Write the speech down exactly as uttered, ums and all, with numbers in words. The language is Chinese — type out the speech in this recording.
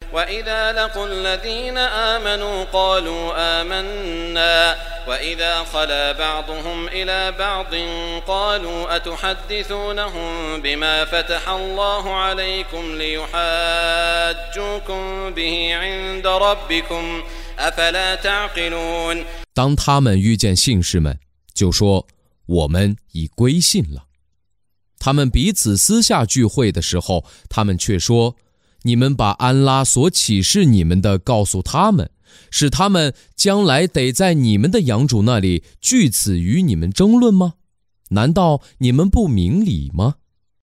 وإذا لقوا الذين آمنوا قالوا آمنا وإذا خلا بعضهم إلى بعض قالوا أتحدثونهم بما فتح الله عليكم ليحاجوكم به عند ربكم أفلا تعقلون。 当他们遇见信士们，就说我们已归信了。他们彼此私下聚会的时候，他们却说，你们把安拉所启示你们的告诉他们，使他们将来得在你们的养主那里据此与你们争论吗？难道你们不明理吗？